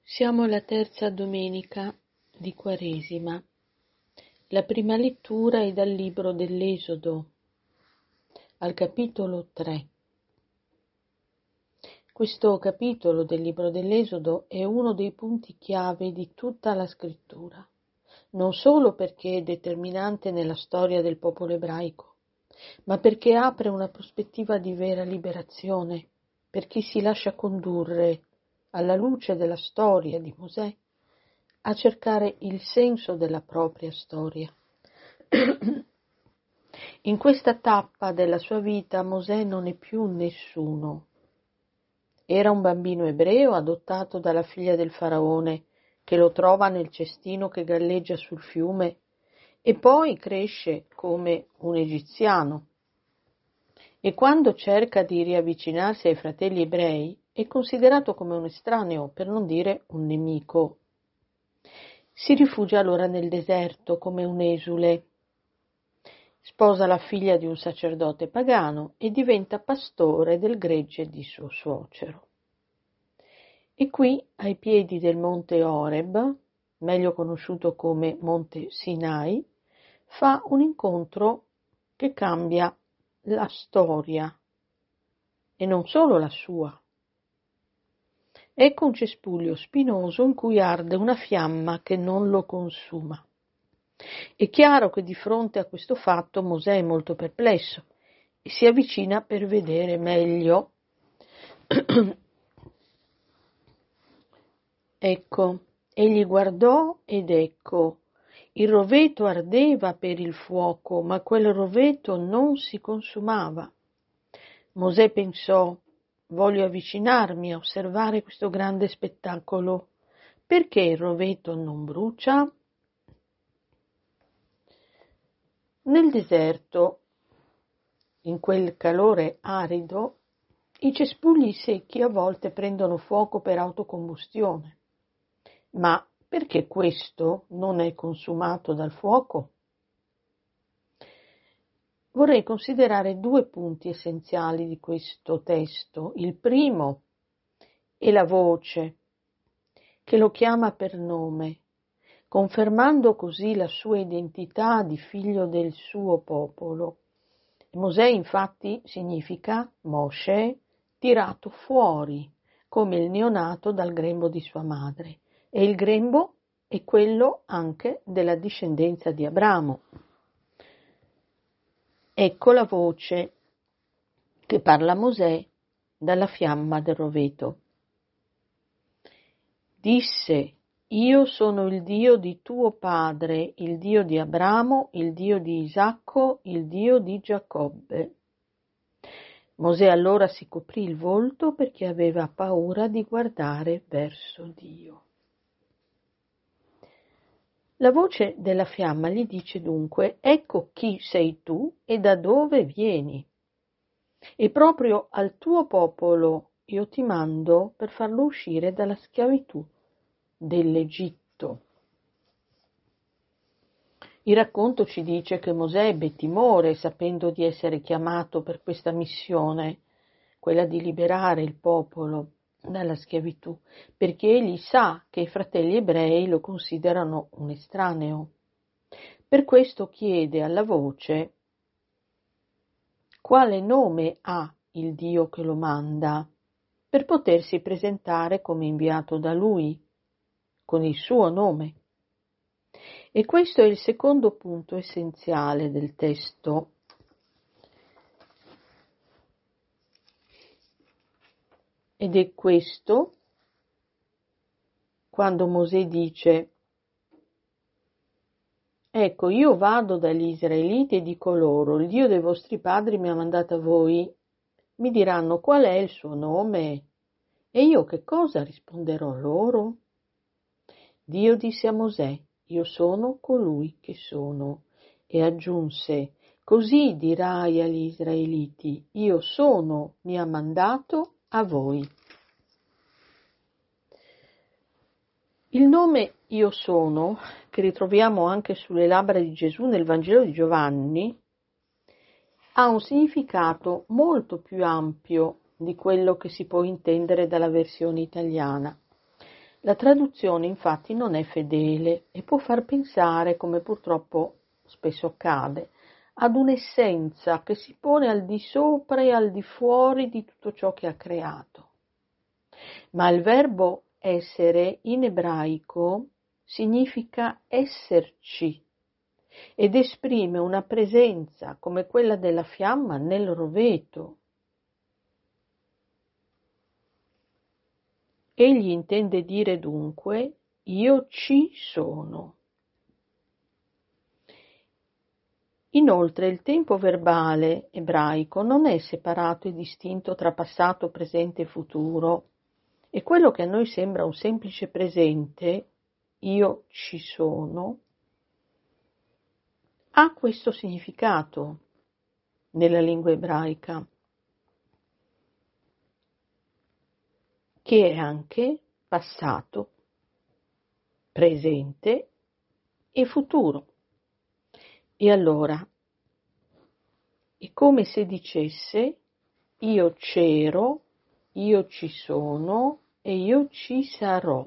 Siamo alla terza domenica di Quaresima. La prima lettura è dal libro dell'Esodo, al capitolo 3. Questo capitolo del libro dell'Esodo è uno dei punti chiave di tutta la scrittura, non solo perché è determinante nella storia del popolo ebraico, ma perché apre una prospettiva di vera liberazione per chi si lascia condurre alla luce della storia di Mosè a cercare il senso della propria storia. In questa tappa della sua vita Mosè non è più nessuno. Era un bambino ebreo adottato dalla figlia del faraone che lo trova nel cestino che galleggia sul fiume e poi cresce come un egiziano. E quando cerca di riavvicinarsi ai fratelli ebrei è considerato come un estraneo, per non dire un nemico. Si rifugia allora nel deserto come un esule. Sposa la figlia di un sacerdote pagano e diventa pastore del gregge di suo suocero. E qui, ai piedi del monte Horeb, meglio conosciuto come monte Sinai, fa un incontro che cambia la storia e non solo la sua. Ecco un cespuglio spinoso in cui arde una fiamma che non lo consuma. È chiaro che di fronte a questo fatto Mosè è molto perplesso e si avvicina per vedere meglio. Ecco, egli guardò ed ecco, il roveto ardeva per il fuoco, ma quel roveto non si consumava. Mosè pensò: voglio avvicinarmi a osservare questo grande spettacolo. Perché il roveto non brucia? Nel deserto, in quel calore arido, i cespugli secchi a volte prendono fuoco per autocombustione. Ma perché questo non è consumato dal fuoco? Vorrei considerare due punti essenziali di questo testo. Il primo è la voce che lo chiama per nome, confermando così la sua identità di figlio del suo popolo. Mosè infatti significa Moshe, tirato fuori, come il neonato dal grembo di sua madre. E il grembo è quello anche della discendenza di Abramo. Ecco la voce che parla a Mosè dalla fiamma del roveto. Disse: io sono il Dio di tuo padre, il Dio di Abramo, il Dio di Isacco, il Dio di Giacobbe. Mosè allora si coprì il volto perché aveva paura di guardare verso Dio. La voce della fiamma gli dice dunque: ecco chi sei tu e da dove vieni. E proprio al tuo popolo io ti mando per farlo uscire dalla schiavitù dell'Egitto. Il racconto ci dice che Mosè ebbe timore sapendo di essere chiamato per questa missione, quella di liberare il popolo dalla schiavitù, perché egli sa che i fratelli ebrei lo considerano un estraneo. Per questo chiede alla voce quale nome ha il Dio che lo manda, per potersi presentare come inviato da lui, con il suo nome. E questo è il secondo punto essenziale del testo. Ed è questo quando Mosè dice: ecco, io vado dagli Israeliti e dico loro: il Dio dei vostri padri mi ha mandato a voi. Mi diranno: qual è il suo nome? E io che cosa risponderò loro? Dio disse a Mosè: io sono colui che sono. E aggiunse: così dirai agli Israeliti: io sono, mi ha mandato a voi. Il nome Io sono, che ritroviamo anche sulle labbra di Gesù nel Vangelo di Giovanni, ha un significato molto più ampio di quello che si può intendere dalla versione italiana. La traduzione infatti non è fedele e può far pensare, come purtroppo spesso accade, ad un'essenza che si pone al di sopra e al di fuori di tutto ciò che ha creato. Ma il verbo essere in ebraico significa esserci ed esprime una presenza come quella della fiamma nel roveto. Egli intende dire dunque: io ci sono. Inoltre il tempo verbale ebraico non è separato e distinto tra passato, presente e futuro, e quello che a noi sembra un semplice presente, io ci sono, ha questo significato nella lingua ebraica, che è anche passato, presente e futuro. E allora è come se dicesse: io c'ero, io ci sono e io ci sarò.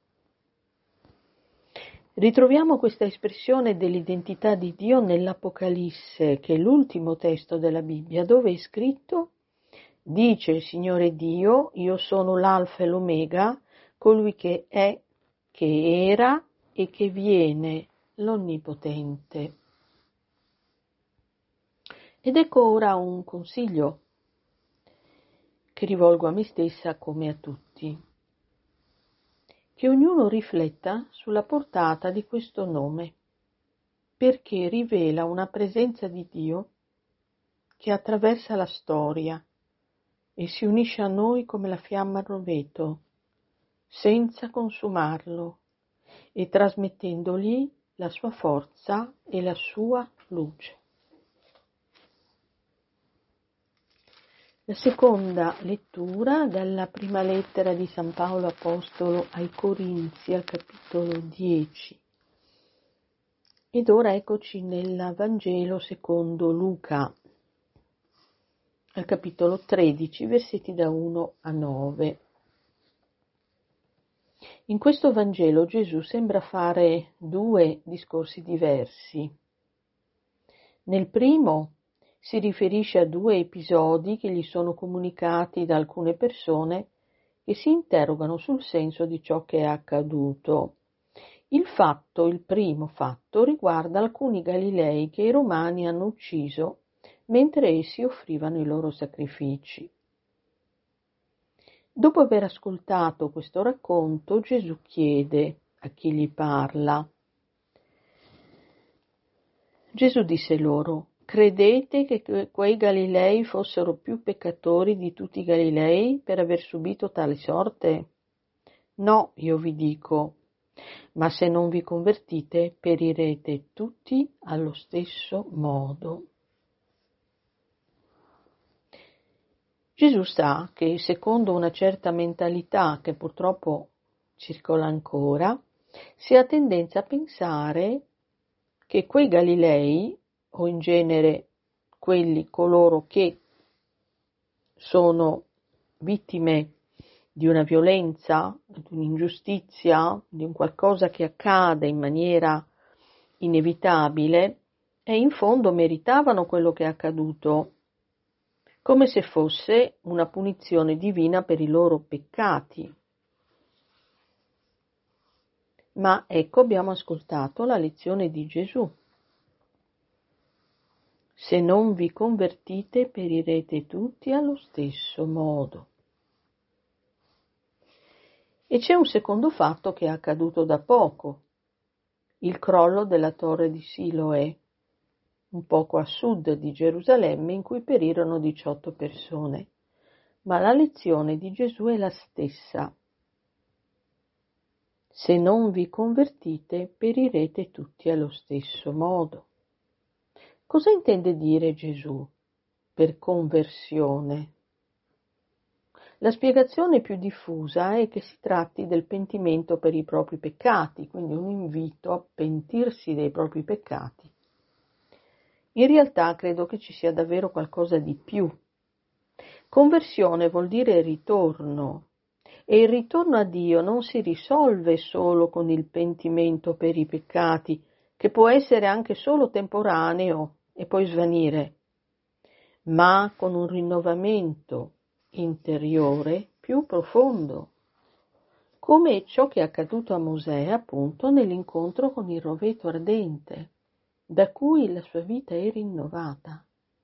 Ritroviamo questa espressione dell'identità di Dio nell'Apocalisse, che è l'ultimo testo della Bibbia, dove è scritto: dice il Signore Dio, io sono l'Alfa e l'Omega, colui che è, che era e che viene, l'Onnipotente. Ed ecco ora un consiglio che rivolgo a me stessa come a tutti: che ognuno rifletta sulla portata di questo nome, perché rivela una presenza di Dio che attraversa la storia e si unisce a noi come la fiamma al roveto, senza consumarlo e trasmettendogli la sua forza e la sua luce. La seconda lettura dalla prima lettera di San Paolo Apostolo ai Corinzi, al capitolo 10. Ed ora eccoci nel Vangelo secondo Luca, al capitolo 13, versetti da 1 a 9. In questo Vangelo Gesù sembra fare due discorsi diversi. Nel primo si riferisce a due episodi che gli sono comunicati da alcune persone che si interrogano sul senso di ciò che è accaduto. Il primo fatto, riguarda alcuni Galilei che i Romani hanno ucciso mentre essi offrivano i loro sacrifici. Dopo aver ascoltato questo racconto, Gesù chiede a chi gli parla. Gesù disse loro: credete che quei Galilei fossero più peccatori di tutti i Galilei per aver subito tale sorte? No, io vi dico, ma se non vi convertite, perirete tutti allo stesso modo. Gesù sa che secondo una certa mentalità che purtroppo circola ancora, si ha tendenza a pensare che quei Galilei, o in genere coloro che sono vittime di una violenza, di un'ingiustizia, di un qualcosa che accade in maniera inevitabile, e in fondo meritavano quello che è accaduto, come se fosse una punizione divina per i loro peccati. Ma ecco, abbiamo ascoltato la lezione di Gesù. Se non vi convertite, perirete tutti allo stesso modo. E c'è un secondo fatto che è accaduto da poco, il crollo della torre di Siloè, un poco a sud di Gerusalemme, in cui perirono 18 persone. Ma la lezione di Gesù è la stessa. Se non vi convertite, perirete tutti allo stesso modo. Cosa intende dire Gesù per conversione? La spiegazione più diffusa è che si tratti del pentimento per i propri peccati, quindi un invito a pentirsi dei propri peccati. In realtà credo che ci sia davvero qualcosa di più. Conversione vuol dire ritorno, E il ritorno a Dio non si risolve solo con il pentimento per i peccati, che può essere anche solo temporaneo e poi svanire, ma con un rinnovamento interiore più profondo, come ciò che è accaduto a Mosè appunto nell'incontro con il roveto ardente, da cui la sua vita è rinnovata.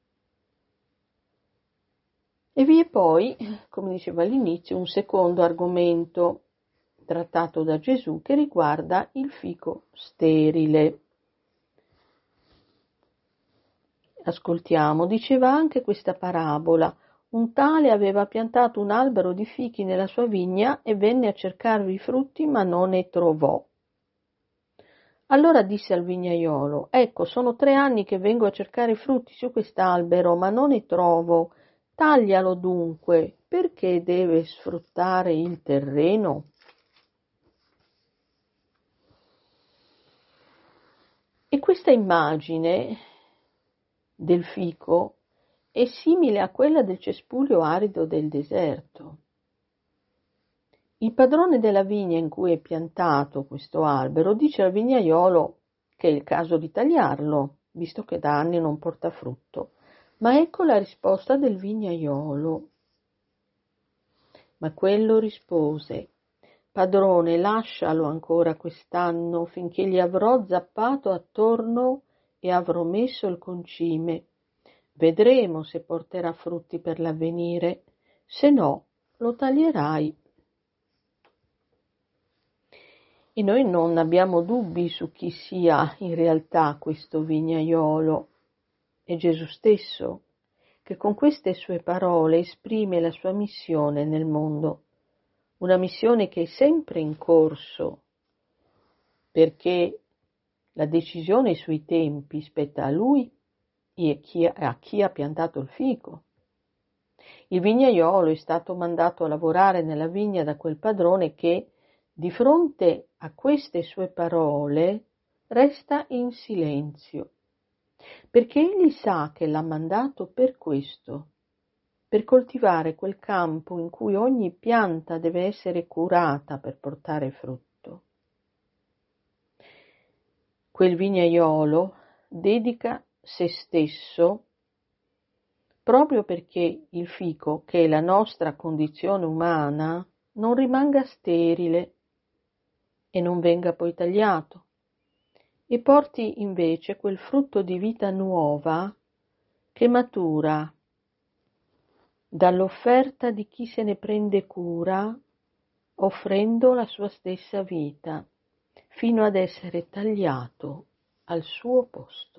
E vi è poi, come dicevo all'inizio, un secondo argomento trattato da Gesù che riguarda il fico sterile. Ascoltiamo, diceva anche questa parabola: un tale aveva piantato un albero di fichi nella sua vigna e venne a cercarvi i frutti, ma non ne trovò. Allora disse al vignaiolo: ecco, sono 3 anni che vengo a cercare i frutti su quest'albero, ma non ne trovo. Taglialo dunque, perché deve sfruttare il terreno? E questa immagine del fico è simile a quella del cespuglio arido del deserto. Il padrone della vigna in cui è piantato questo albero dice al vignaiolo che è il caso di tagliarlo, visto che da anni non porta frutto. Ma ecco la risposta del vignaiolo. Ma quello rispose: padrone, lascialo ancora quest'anno, finché gli avrò zappato attorno e avrò messo il concime. Vedremo se porterà frutti per l'avvenire, se no lo taglierai. E noi non abbiamo dubbi su chi sia in realtà questo vignaiolo. È Gesù stesso, che con queste sue parole esprime la sua missione nel mondo, una missione che è sempre in corso, perché la decisione sui tempi spetta a lui e a chi ha piantato il fico. Il vignaiolo è stato mandato a lavorare nella vigna da quel padrone che, di fronte a queste sue parole, resta in silenzio, perché egli sa che l'ha mandato per questo, per coltivare quel campo in cui ogni pianta deve essere curata per portare frutto. Quel vignaiolo dedica se stesso proprio perché il fico, che è la nostra condizione umana, non rimanga sterile e non venga poi tagliato, e porti invece quel frutto di vita nuova che matura dall'offerta di chi se ne prende cura, offrendo la sua stessa vita, fino ad essere tagliato al suo posto.